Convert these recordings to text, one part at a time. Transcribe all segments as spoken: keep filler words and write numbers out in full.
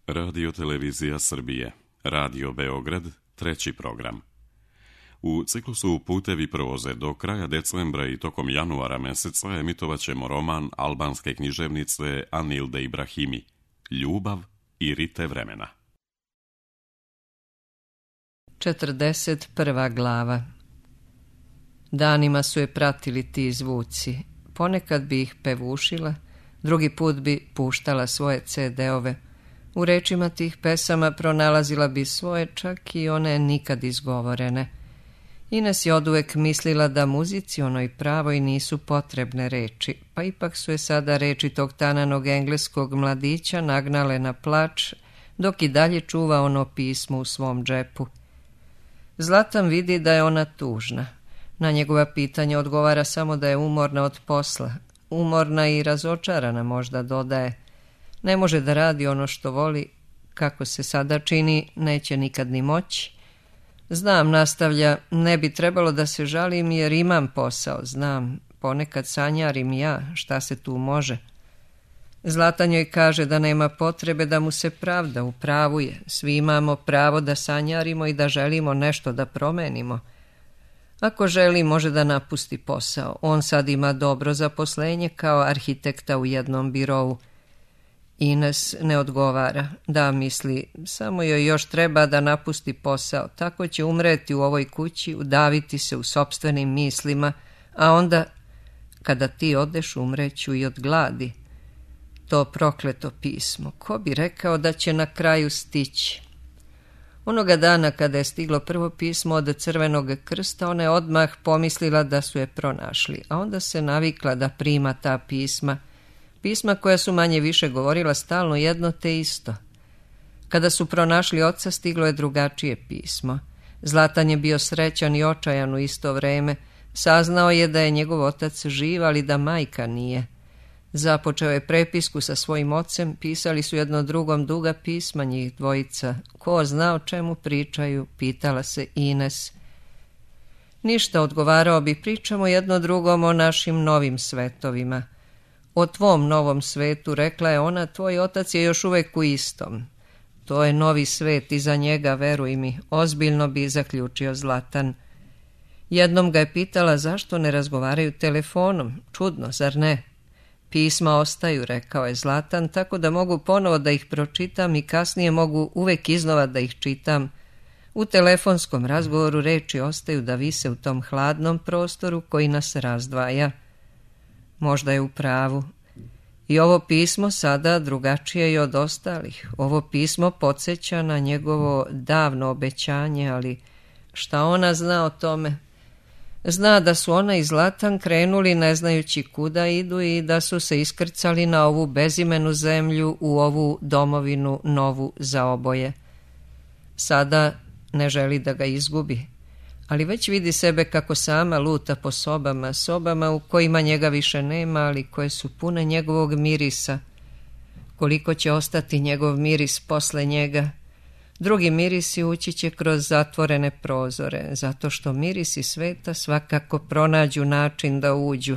Radio Televizija Srbije, Radio Beograd, treći program. U ciklusu Putevi proze do kraja decembra i tokom januara meseca emitovat ćemo roman albanske književnice Anilde Ibrahimi, Ljubav i rite vremena. četrdeset prva glava. Danima su je pratili ti zvuci. Ponekad bi ih pevušila, drugi put bi puštala svoje ce de-ove. U rečima tih pesama pronalazila bi svoje, čak i one nikad izgovorene. Ines je oduvek mislila da muzici onoj pravoj nisu potrebne reči, pa ipak su je sada reči tog tananog engleskog mladića nagnale na plač, dok i dalje čuva ono pismo u svom džepu. Zlatan vidi da je ona tužna. Na njegova pitanja odgovara samo da je umorna od posla. Umorna i razočarana, možda dodaje. Ne može da radi ono što voli, kako se sada čini, neće nikad ni moći. Znam, nastavlja, ne bi trebalo da se žalim jer imam posao, znam, ponekad sanjarim ja, šta se tu može. Zlatan joj kaže da nema potrebe da mu se pravda, u pravu je. Svi imamo pravo da sanjarimo i da želimo nešto da promenimo. Ako želi, može da napusti posao. On sad ima dobro zaposlenje kao arhitekta u jednom birovu. Ines ne odgovara. Da, misli, samo joj još treba da napusti posao. Tako će umreti u ovoj kući, udaviti se u sopstvenim mislima, a onda, kada ti odeš, umreću i od gladi. To prokleto pismo. Ko bi rekao da će na kraju stići? Onoga dana kada je stiglo prvo pismo od Crvenog krsta, ona je odmah pomislila da su je pronašli, a onda se navikla da prima ta pisma. Pisma koja su manje više govorila stalno jedno te isto. Kada su pronašli oca, stiglo je drugačije pismo. Zlatan je bio srećan i očajan u isto vreme. Saznao je da je njegov otac živ, ali da majka nije. Započeo je prepisku sa svojim ocem, pisali su jedno drugom duga pisma njih dvojica. Ko zna o čemu pričaju, pitala se Ines. Ništa, odgovarao bi, pričamo jedno drugom o našim novim svetovima. O tvom novom svetu, rekla je ona, tvoj otac je još uvek u istom. To je novi svet i za njega, veruj mi, ozbiljno bi zaključio Zlatan. Jednom ga je pitala zašto ne razgovaraju telefonom, čudno, zar ne? Pisma ostaju, rekao je Zlatan, tako da mogu ponovo da ih pročitam i kasnije mogu uvek iznova da ih čitam. U telefonskom razgovoru reči ostaju da vise u tom hladnom prostoru koji nas razdvaja. Možda je u pravu. I ovo pismo sada drugačije i od ostalih. Ovo pismo podsjeća na njegovo davno obećanje, ali šta ona zna o tome? Zna da su ona i Zlatan krenuli ne znajući kuda idu i da su se iskrcali na ovu bezimenu zemlju, u ovu domovinu novu za oboje. Sada ne želi da ga izgubi, ali već vidi sebe kako sama luta po sobama, sobama u kojima njega više nema, ali koje su pune njegovog mirisa. Koliko će ostati njegov miris posle njega? Drugi mirisi ući će kroz zatvorene prozore, zato što mirisi sveta svakako pronađu način da uđu.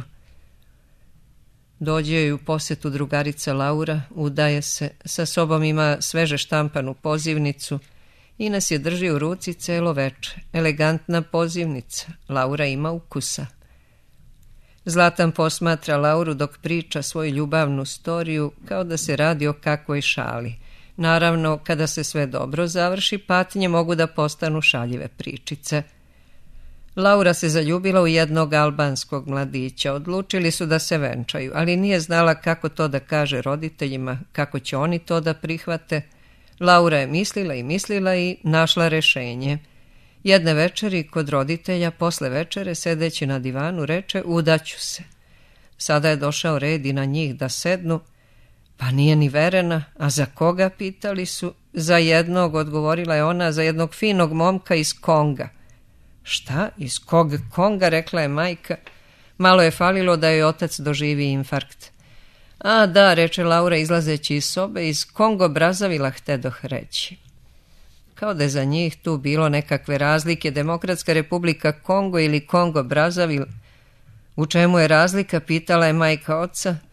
Dođe joj u posetu drugarica Laura, udaje se, sa sobom ima sveže štampanu pozivnicu. Ines je drži u ruci celo veče. Elegantna pozivnica. Laura ima ukusa. Zlatan posmatra Lauru dok priča svoju ljubavnu storiju kao da se radi o kakvoj šali. Naravno, kada se sve dobro završi, patnje mogu da postanu šaljive pričice. Laura se zaljubila u jednog albanskog mladića. Odlučili su da se venčaju, ali nije znala kako to da kaže roditeljima, kako će oni to da prihvate. Laura je mislila i mislila i našla rešenje. Jedne večeri kod roditelja, posle večere, sedeći na divanu, reče udaću se. Sada je došao red i na njih da sednu. Pa nije ni verena, a za koga, pitali su. Za jednog, odgovorila je ona, za jednog finog momka iz Konga. Šta, iz kog Konga, rekla je majka. Malo je falilo da joj otac doživi infarkt. A da, reče Laura izlazeći iz sobe, iz Kongo Brazavila htedoh reći. Kao da je za njih tu bilo nekakve razlike, Demokratska republika Kongo ili Kongo Brazavil. U čemu je razlika, pitala je majka oca.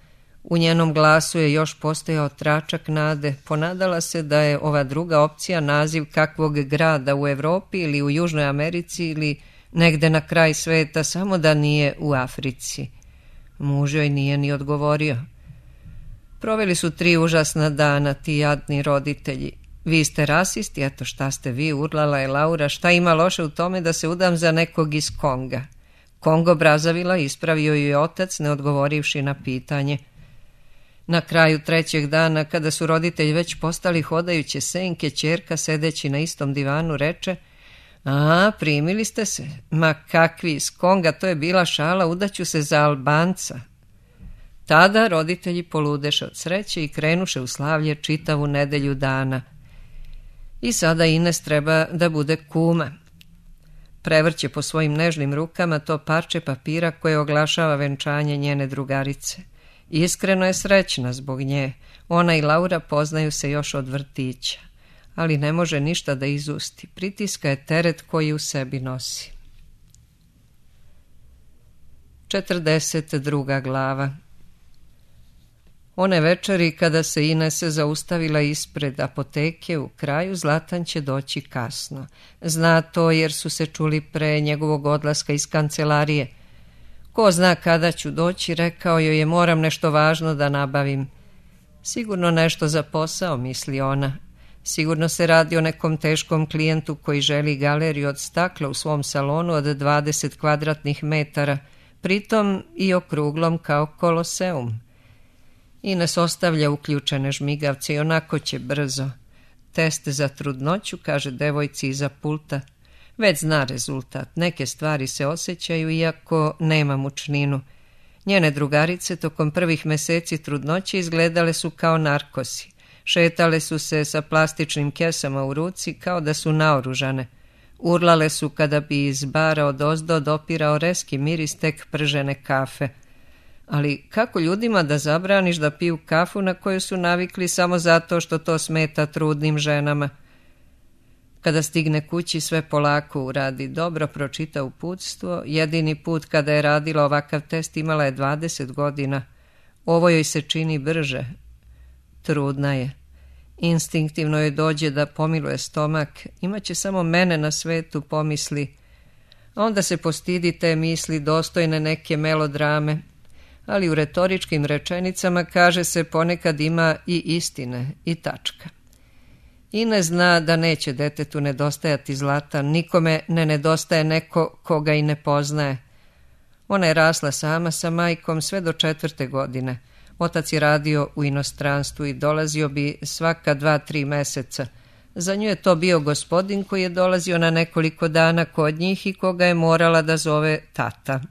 U njenom glasu je još postojao tračak nade. Ponadala se da je ova druga opcija naziv kakvog grada u Evropi ili u Južnoj Americi ili negde na kraj sveta, samo da nije u Africi. Muž joj nije ni odgovorio. Proveli su tri užasna dana, ti jadni roditelji. Vi ste rasisti, eto šta ste vi, urlala je Laura, šta ima loše u tome da se udam za nekog iz Konga? Kongo Brazavila, ispravio ju je otac, ne odgovorivši na pitanje. Na kraju trećeg dana, kada su roditelji već postali hodajuće senke, ćerka, sedeći na istom divanu, reče: A, primili ste se? Ma kakvi, iz Konga, to je bila šala, udaću se za Albanca. Tada roditelji poludeše od sreće i krenuše u slavlje čitavu nedelju dana. I sada Ines treba da bude kuma. Prevrće po svojim nežnim rukama to parče papira koje oglašava venčanje njene drugarice. Iskreno je srećna zbog nje. Ona i Laura poznaju se još od vrtića, ali ne može ništa da izusti. Pritiska je teret koji u sebi nosi. četrdeset druga glava. One večeri kada se Ines zaustavila ispred apoteke u kraju, Zlatan će doći kasno. Zna to jer su se čuli pre njegovog odlaska iz kancelarije. Ko zna kada ću doći, rekao joj je, moram nešto važno da nabavim. Sigurno nešto za posao, misli ona. Sigurno se radi o nekom teškom klijentu koji želi galeriju od stakla u svom salonu od dvadeset kvadratnih metara, pritom i okruglom kao Koloseum. Ines ostavlja uključene žmigavce i onako će brzo. Test za trudnoću, kaže devojci iza pulta. Već zna rezultat. Neke stvari se osjećaju iako nema mučninu. Njene drugarice tokom prvih meseci trudnoće izgledale su kao narkosi. Šetale su se sa plastičnim kesama u ruci kao da su naoružane. Urlale su kada bi iz bara odozdo dopirao reski miris tek pržene kafe. Ali kako ljudima da zabraniš da piju kafu na koju su navikli samo zato što to smeta trudnim ženama? Kada stigne kući sve polako uradi, dobro pročita uputstvo. Jedini put kada je radila ovakav test imala je dvadeset godina. Ovo joj se čini brže. Trudna je. Instinktivno joj dođe da pomiluje stomak. Imaće samo mene na svetu, pomisli. A onda se postidi te misli dostojne neke melodrame. Ali u retoričkim rečenicama kaže se ponekad ima i istine i tačka. Ines zna da neće detetu nedostajati Zlatan, nikome ne nedostaje neko koga i ne poznaje. Ona je rasla sama sa majkom sve do četvrte godine. Otac je radio u inostranstvu i dolazio bi svaka dva, tri meseca. Za nju je to bio gospodin koji je dolazio na nekoliko dana kod njih i koga je morala da zove tata.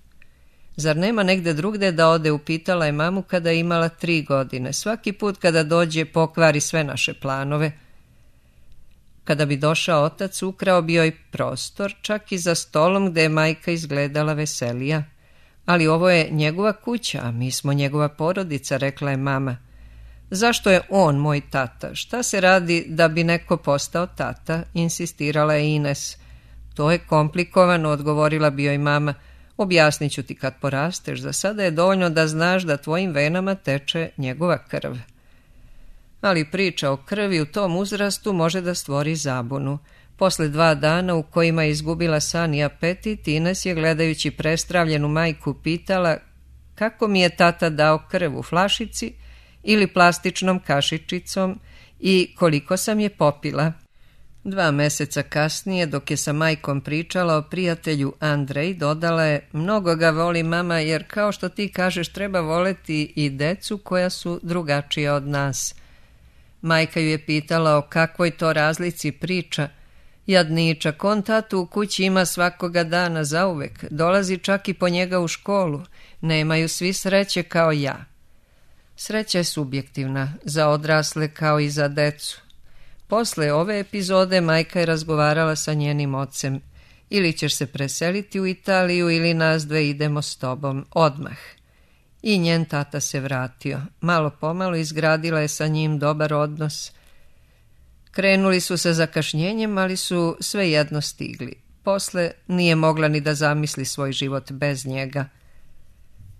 Zar nema negde drugde da ode, upitala je mamu kada je imala tri godine. Svaki put kada dođe pokvari sve naše planove. Kada bi došao otac, ukrao bi joj prostor, čak i za stolom gde je majka izgledala veselija. Ali ovo je njegova kuća, a mi smo njegova porodica, rekla je mama. Zašto je on moj tata? Šta se radi da bi neko postao tata? Insistirala je Ines. To je komplikovano, odgovorila bi joj mama. Objasnit ću ti kad porasteš, za sada je dovoljno da znaš da tvojim venama teče njegova krv. Ali priča o krvi u tom uzrastu može da stvori zabunu. Posle dva dana u kojima je izgubila san i apetit, Ines je gledajući prestravljenu majku pitala kako mi je tata dao krv, u flašici ili plastičnom kašičicom i koliko sam je popila. Dva meseca kasnije, dok je sa majkom pričala o prijatelju Andrej, dodala je: mnogo ga voli mama, jer kao što ti kažeš treba voleti i decu koja su drugačija od nas. Majka ju je pitala o kakvoj to razlici priča. Jadničak, on tatu u kući ima svakoga dana zauvek, dolazi čak i po njega u školu, nemaju svi sreće kao ja. Sreća je subjektivna, za odrasle kao i za decu. Posle ove epizode majka je razgovarala sa njenim ocem. Ili ćeš se preseliti u Italiju ili nas dve idemo s tobom, odmah. I njen tata se vratio. Malo pomalo izgradila je sa njim dobar odnos. Krenuli su sa zakašnjenjem, ali su svejedno stigli. Posle nije mogla ni da zamisli svoj život bez njega.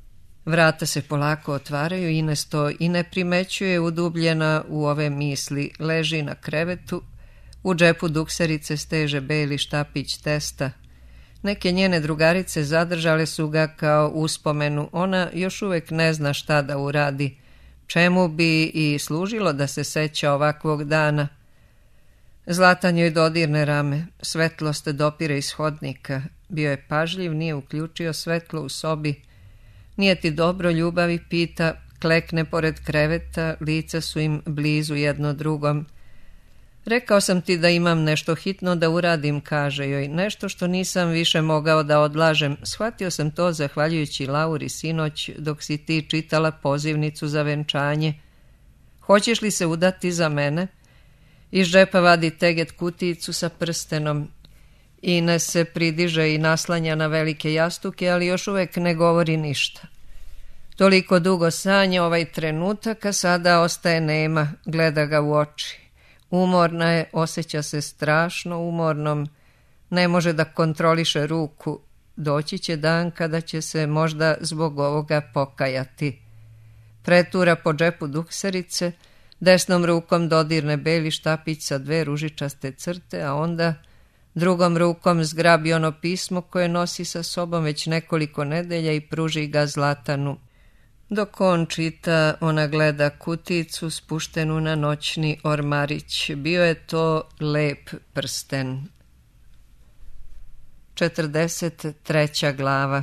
Vrata se polako otvaraju, Ines to i ne primećuje, udubljena u ove misli. Leži na krevetu, u džepu dukserice steže beli štapić testa. Neke njene drugarice zadržale su ga kao uspomenu. Ona još uvijek ne zna šta da uradi. Čemu bi i služilo da se seća ovakvog dana? Zlatan joj dodirne rame, svetlost dopire iz hodnika. Bio je pažljiv, nije uključio svetlo u sobi. Nije ti dobro, ljubavi, pita, klekne pored kreveta, lica su im blizu jedno drugom. Rekao sam ti da imam nešto hitno da uradim, kaže joj, nešto što nisam više mogao da odlažem. Shvatio sam to zahvaljujući Lauri sinoć dok si ti čitala pozivnicu za venčanje. Hoćeš li se udati za mene? Iz džepa vadi teget kutijicu sa prstenom. Ines se pridiže i naslanja na velike jastuke, ali još uvijek ne govori ništa. Toliko dugo sanja ovaj trenutak, a sada ostaje nema, gleda ga u oči. Umorna je, osjeća se strašno umornom, ne može da kontroliše ruku. Doći će dan kada će se možda zbog ovoga pokajati. Pretura po džepu dukserice, desnom rukom dodirne beli štapić sa dve ružičaste crte, a onda drugom rukom zgrabi ono pismo koje nosi sa sobom već nekoliko nedelja i pruži ga Zlatanu. Dok on čita, ona gleda kuticu spuštenu na noćni ormarić. Bio je to lep prsten. četrdeset treća glava.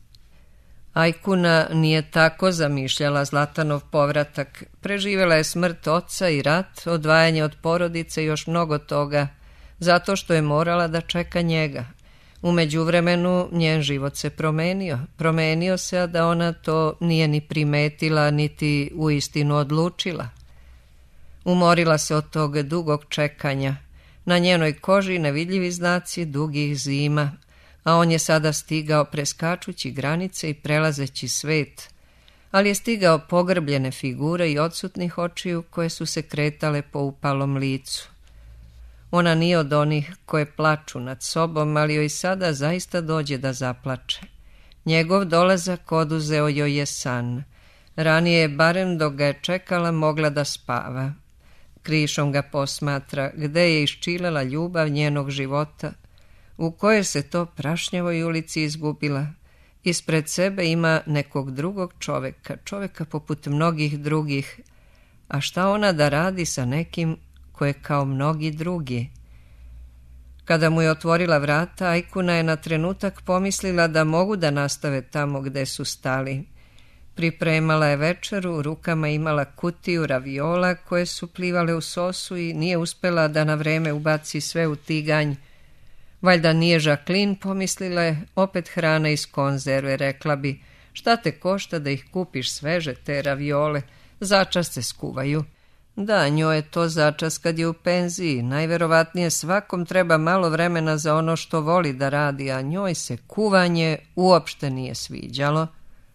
Ajkuna nije tako zamišljala Zlatanov povratak. Preživjela je smrt oca i rat, odvajanje od porodice i još mnogo toga, zato što je morala da čeka njega. U međuvremenu njen život se promenio. Promenio se, a da ona to nije ni primetila, niti uistinu odlučila. Umorila se od tog dugog čekanja. Na njenoj koži nevidljivi znaci dugih zima, a on je sada stigao preskačući granice i prelazeći svet, ali je stigao pogrbljene figure i odsutnih očiju koje su se kretale po upalom licu. Ona nije od onih koje plaču nad sobom, ali joj sada zaista dođe da zaplače. Njegov dolazak oduzeo joj je san. Ranije je, barem dok ga je čekala, mogla da spava. Krišom ga posmatra, gde je iščilela ljubav njenog života, u kojoj se to prašnjavoj ulici izgubila. Ispred sebe ima nekog drugog čoveka, čoveka poput mnogih drugih. A šta ona da radi sa nekim koje kao mnogi drugi? Kada mu je otvorila vrata, Ajkuna je na trenutak pomislila da mogu da nastave tamo gde su stali. Pripremala je večeru, u rukama imala kutiju raviola koje su plivale u sosu i nije uspela da na vreme ubaci sve u tiganj. Valjda nije Žaklin, pomislila je, opet hrana iz konzerve, rekla bi, šta te košta da ih kupiš sveže te raviole, začas se skuvaju. Da, njoj je to začas kad je u penziji, najverovatnije svakom treba malo vremena za ono što voli da radi, a njoj se kuvanje uopšte nije sviđalo.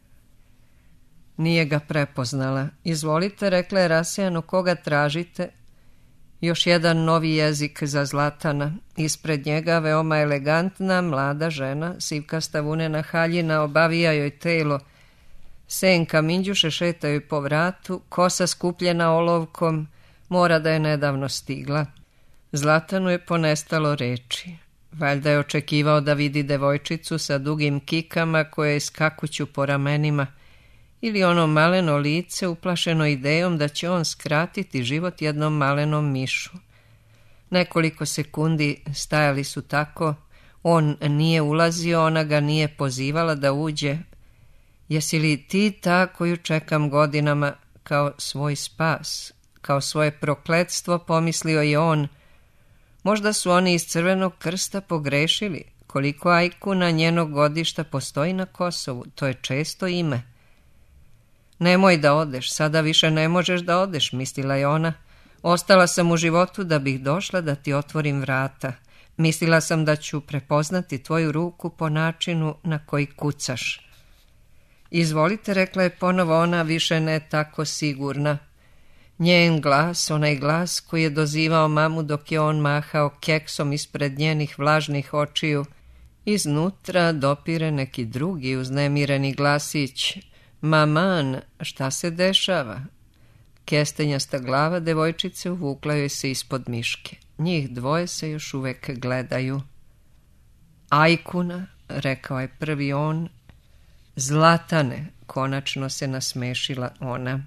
Nije ga prepoznala. Izvolite, rekla je rasejano, koga tražite? Još jedan novi jezik za Zlatana. Ispred njega veoma elegantna, mlada žena, sivkasta vunena haljina obavija joj telo. Senka minđuše šetaju po vratu, kosa skupljena olovkom, mora da je nedavno stigla. Zlatanu je ponestalo reči. Valjda je očekivao da vidi devojčicu sa dugim kikama koje skakuću po ramenima, ili ono maleno lice uplašeno idejom da će on skratiti život jednom malenom mišu. Nekoliko sekundi stajali su tako, on nije ulazio, ona ga nije pozivala da uđe. Jesi li ti ta koju čekam godinama kao svoj spas, kao svoje prokletstvo, pomislio je on. Možda su oni iz Crvenog krsta pogrešili. Koliko Ajkuna njenog godišta postoji na Kosovu, to je često ime. Nemoj da odeš, sada više ne možeš da odeš, mislila je ona. Ostala sam u životu da bih došla da ti otvorim vrata. Mislila sam da ću prepoznati tvoju ruku po načinu na koji kucaš. Izvolite, rekla je ponovo ona, više ne tako sigurna. Njen glas, onaj glas koji je dozivao mamu dok je on mahao keksom ispred njenih vlažnih očiju. Iznutra dopire neki drugi uznemireni glasić. Maman, šta se dešava? Kestenjasta glava devojčice uvukla joj se ispod miške. Njih dvoje se još uvek gledaju. Ajkuna, rekao je prvi on. Zlatane, konačno se nasmešila ona.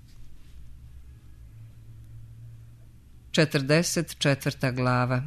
Četrdeset četvrta glava.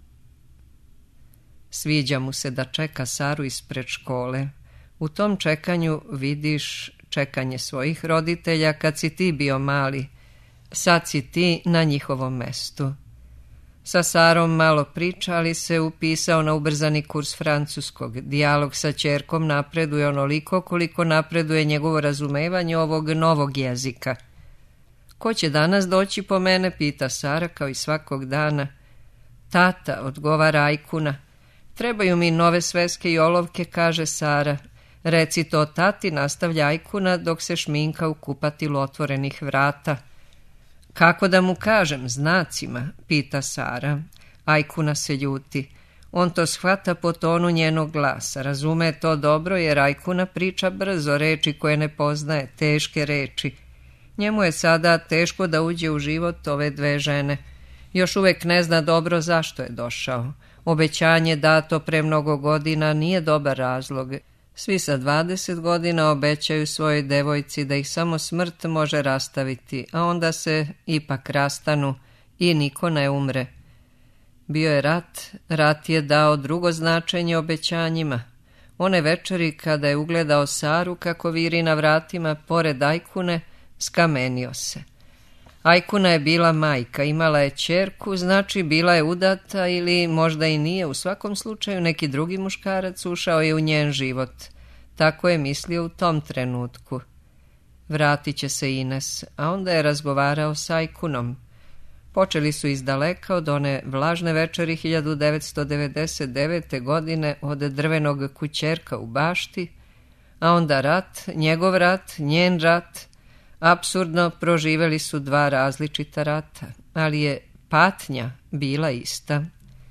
Sviđa mu se da čeka Saru ispred škole. U tom čekanju vidiš čekanje svojih roditelja kad si ti bio mali. Sad si ti na njihovom mestu. Sa Sarom malo priča, ali se upisao na ubrzani kurs francuskog. Dijalog sa ćerkom napreduje onoliko koliko napreduje njegovo razumevanje ovog novog jezika. Ko će danas doći po mene, pita Sara kao i svakog dana. Tata, odgovara Ajkuna. Trebaju mi nove sveske i olovke, kaže Sara. Reci to tati, nastavlja Ajkuna dok se šminka u kupatilu otvorenih vrata. Kako da mu kažem, znacima, pita Sara. Ajkuna se ljuti. On to shvata po tonu njenog glasa. Razume to dobro jer Ajkuna priča brzo reči koje ne poznaje, teške reči. Njemu je sada teško da uđe u život ove dve žene. Još uvek ne zna dobro zašto je došao. Obećanje dato pre mnogo godina nije dobar razlog. Svi sa dvadeset godina obećaju svojoj devojci da ih samo smrt može rastaviti, a onda se ipak rastanu i niko ne umre. Bio je rat, rat je dao drugo značenje obećanjima. One večeri kada je ugledao Saru kako viri na vratima pored Ajkune, skamenio se. Ajkuna je bila majka, imala je ćerku, znači bila je udata ili možda i nije, u svakom slučaju neki drugi muškarac ušao je u njen život. Tako je mislio u tom trenutku. Vratit će se Ines, a onda je razgovarao s Ajkunom. Počeli su izdaleka od one vlažne večeri hiljadu devetsto devedeset devete. godine od drvenog kućerka u bašti, a onda rat, njegov rat, njen rat. Apsurdno proživeli su dva različita rata, ali je patnja bila ista.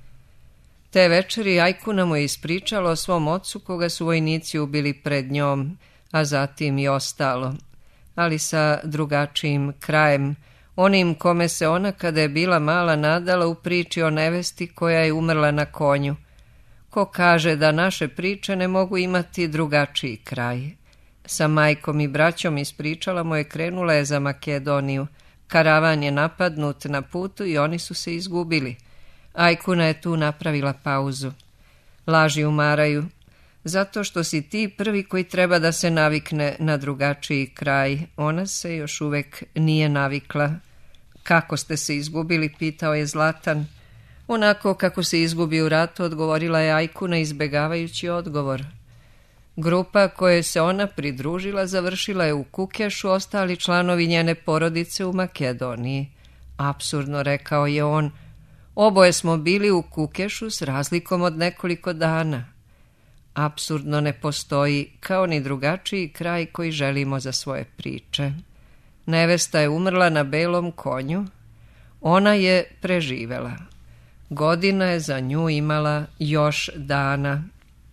Te večeri Ajkuna mu je ispričala o svom ocu koga su vojnici ubili pred njom, a zatim i ostalo, ali sa drugačijim krajem, onim kome se ona kada je bila mala nadala u priči o nevesti koja je umrla na konju. Ko kaže da naše priče ne mogu imati drugačiji kraj? Sa majkom i braćom ispričala mu je krenula je za Makedoniju. Karavan je napadnut na putu i oni su se izgubili. Ajkuna je tu napravila pauzu. Laži umaraju, zato što si ti prvi koji treba da se navikne na drugačiji kraj. Ona se još uvek nije navikla. Kako ste se izgubili, pitao je Zlatan. Onako kako se izgubi u ratu, odgovorila je Ajkuna izbegavajući odgovor. Grupa koje se ona pridružila završila je u Kukešu, ostali članovi njene porodice u Makedoniji. Apsurdno, rekao je on. Oboje smo bili u Kukešu s razlikom od nekoliko dana. Apsurdno ne postoji, kao ni drugačiji kraj koji želimo za svoje priče. Nevesta je umrla na belom konju. Ona je preživela. Godina je za nju imala još dana.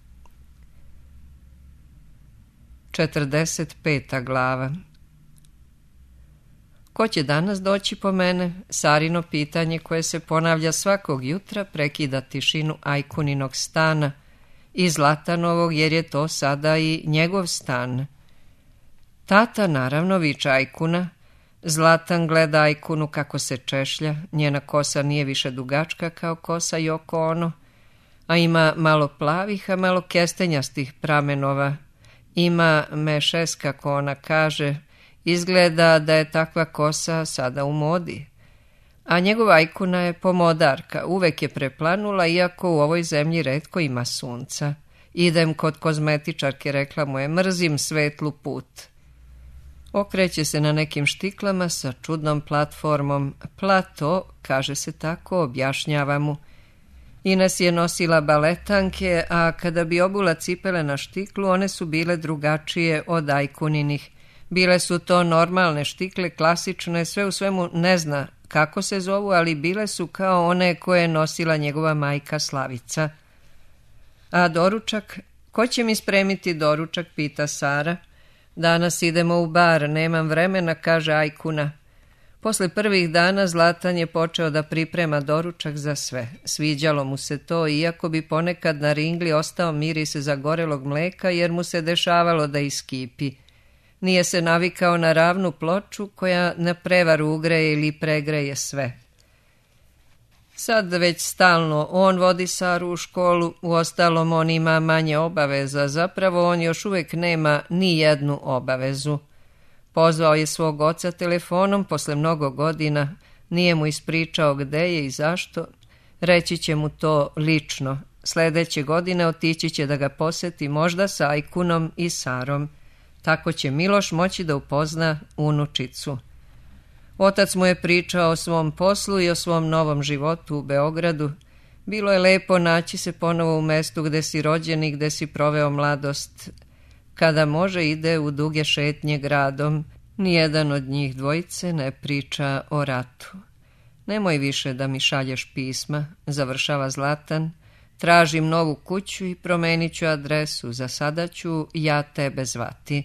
Četrdeset peta glava. Ko će danas doći po mene? Sarino pitanje koje se ponavlja svakog jutra prekida tišinu Ajkuninog stana i Zlatanovog, jer je to sada i njegov stan. Tata, naravno, viče Ajkuna. Zlatan gleda Ajkunu kako se češlja. Njena kosa nije više dugačka kao kosa Yoko Ono, a ima malo plavih, a malo kestenjastih pramenova. Ima mešes, kako ona kaže. Izgleda da je takva kosa sada u modi. A njegova Ajkuna je pomodarka, uvek je preplanula, iako u ovoj zemlji retko ima sunca. Idem kod kozmetičarke, rekla mu je, mrzim svetlu put. Okreće se na nekim štiklama sa čudnom platformom. Plato, kaže se tako, objašnjava mu. Ines je nosila baletanke, a kada bi obula cipele na štiklu, one su bile drugačije od Ajkuninih. Bile su to normalne štikle, klasične, sve u svemu ne zna kako se zovu, ali bile su kao one koje je nosila njegova majka Slavica. A doručak? Ko će mi spremiti doručak, pita Sara. Danas idemo u bar, nemam vremena, kaže Ajkuna. Posle prvih dana Zlatan je počeo da priprema doručak za sve. Sviđalo mu se to, iako bi ponekad na ringli ostao miris zagorelog mleka, jer mu se dešavalo da iskipi. Nije se navikao na ravnu ploču koja na prevaru ugreje ili pregreje sve. Sad već stalno on vodi Saru u školu, uostalom on ima manje obaveza, zapravo on još uvijek nema ni jednu obavezu. Pozvao je svog oca telefonom posle mnogo godina, nije mu ispričao gde je i zašto, reći će mu to lično. Sljedeće godine otići će da ga poseti možda sa Ajkunom i Sarom. Tako će Miloš moći da upozna unučicu. Otac mu je pričao o svom poslu i o svom novom životu u Beogradu. Bilo je lepo naći se ponovo u mestu gde si rođen i gde si proveo mladost. Kada može ide u duge šetnje gradom, nijedan od njih dvojice ne priča o ratu. Nemoj više da mi šalješ pisma, završava Zlatan. Tražim novu kuću i promenit ću adresu, za sada ću ja tebe zvati.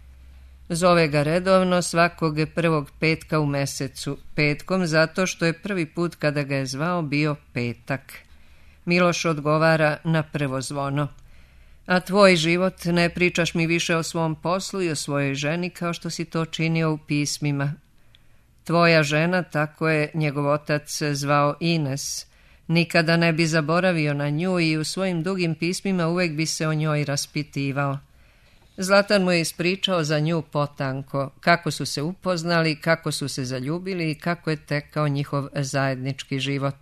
Zove ga redovno svakog prvog petka u mesecu, petkom zato što je prvi put kada ga je zvao bio petak. Miloš odgovara na prvo zvono. A tvoj život, ne pričaš mi više o svom poslu i o svojoj ženi kao što si to činio u pismima. Tvoja žena, tako je njegov otac zvao Ines, nikada ne bi zaboravio na nju i u svojim dugim pismima uvijek bi se o njoj raspitivao. Zlatan mu je ispričao za nju potanko, kako su se upoznali, kako su se zaljubili i kako je tekao njihov zajednički život.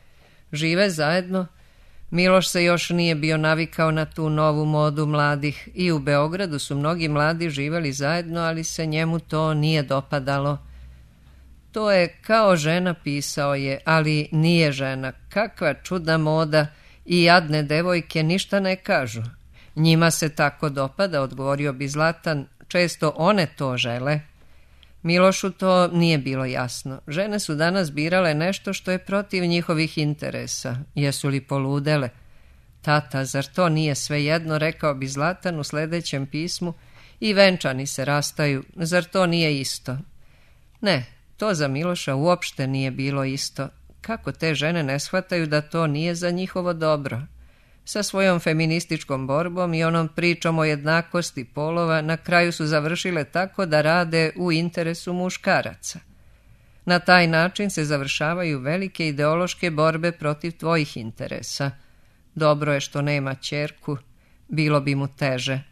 Žive zajedno. Miloš se još nije bio navikao na tu novu modu mladih i u Beogradu su mnogi mladi živeli zajedno, ali se njemu to nije dopadalo. To je kao žena, pisao je, ali nije žena. Kakva čudna moda i jadne devojke ništa ne kažu. Njima se tako dopada, odgovorio bi Zlatan, često one to žele. Milošu to nije bilo jasno. Žene su danas birale nešto što je protiv njihovih interesa. Jesu li poludele? Tata, zar to nije svejedno, rekao bi Zlatan u sljedećem pismu, i venčani se rastaju, zar to nije isto? Ne, to za Miloša uopšte nije bilo isto. Kako te žene ne shvataju da to nije za njihovo dobro? Sa svojom feminističkom borbom i onom pričom o jednakosti polova na kraju su završile tako da rade u interesu muškaraca. Na taj način se završavaju velike ideološke borbe protiv tvojih interesa. Dobro je što nema ćerku, bilo bi mu teže.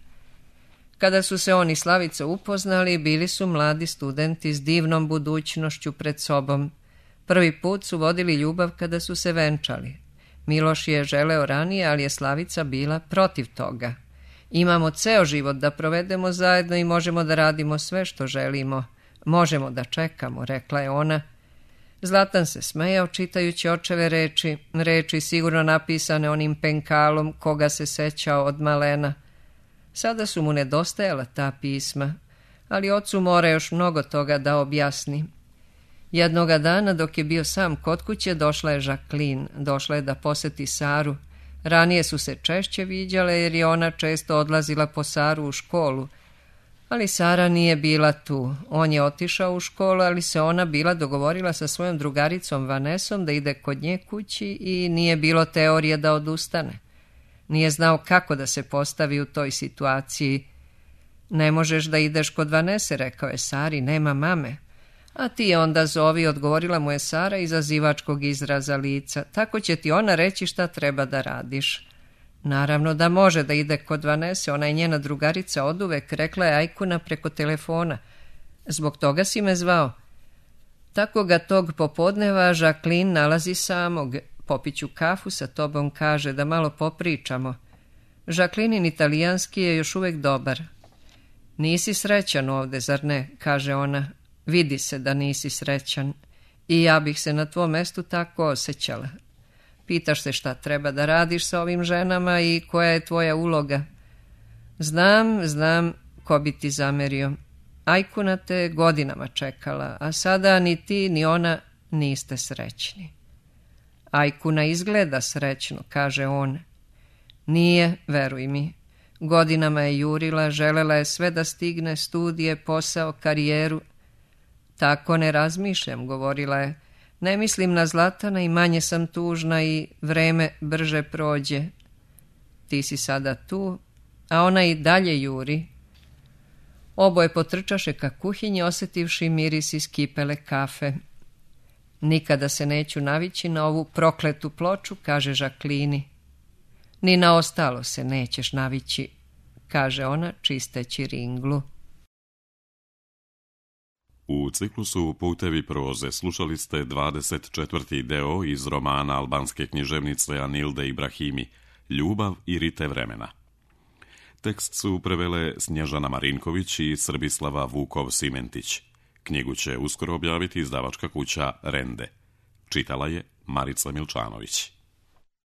Kada su se on i Slavica upoznali, bili su mladi studenti s divnom budućnošću pred sobom. Prvi put su vodili ljubav kada su se venčali. Miloš je želeo ranije, ali je Slavica bila protiv toga. Imamo ceo život da provedemo zajedno i možemo da radimo sve što želimo. Možemo da čekamo, rekla je ona. Zlatan se smejao čitajući očeve reči, reči sigurno napisane onim penkalom koga se sećao od malena. Sada su mu nedostajala ta pisma, ali ocu mora još mnogo toga da objasni. Jednoga dana dok je bio sam kod kuće došla je Jacqueline, došla je da poseti Saru. Ranije su se češće viđale jer je ona često odlazila po Saru u školu, ali Sara nije bila tu. On je otišao u školu, ali se ona bila dogovorila sa svojom drugaricom Vanesom da ide kod nje kući i nije bilo teorije da odustane. Nije znao kako da se postavi u toj situaciji. Ne možeš da ideš kod Vanese, rekao je Sari, nema mame. A ti je onda zovi, odgovorila mu je Sara izazivačkog izraza lica. Tako će ti ona reći šta treba da radiš. Naravno da može da ide kod Vanese, ona je njena drugarica oduvek, rekla je Ajkuna preko telefona. Zbog toga si me zvao. Tako ga tog popodneva Jacqueline nalazi samog. Popiću kafu sa tobom, kaže, da malo popričamo. Jacqueline italijanski je još uvijek dobar. Nisi srećan ovde, zar ne, kaže ona. Vidi se da nisi srećan. I ja bih se na tvom mestu tako osjećala. Pitaš se šta treba da radiš sa ovim ženama i koja je tvoja uloga. Znam, znam ko bi ti zamerio. Ajkuna te godinama čekala, a sada ni ti ni ona niste srećni. Ajkuna izgleda srećno, kaže on. Nije, veruj mi. Godinama je jurila, želela je sve da stigne, studije, posao, karijeru. Tako ne razmišljam, govorila je. Ne mislim na Zlatana i manje sam tužna i vreme brže prođe. Ti si sada tu, a ona i dalje juri. Oboje potrčaše ka kuhinji, osjetivši miris iz kipele kafe. Nikada se neću navići na ovu prokletu ploču, kaže Žaklini. Ni na ostalo se nećeš navići, kaže ona čisteći ringlu. U ciklusu Putevi proze slušali ste dvadeset četvrti deo iz romana albanske književnice Anilde Ibrahimi Ljubav i rite vremena. Tekst su prevele Snježana Marinković i Srbislava Vukov-Simentić. Knjigu će uskoro objaviti izdavačka kuća Rende. Čitala je Marica Milčanović.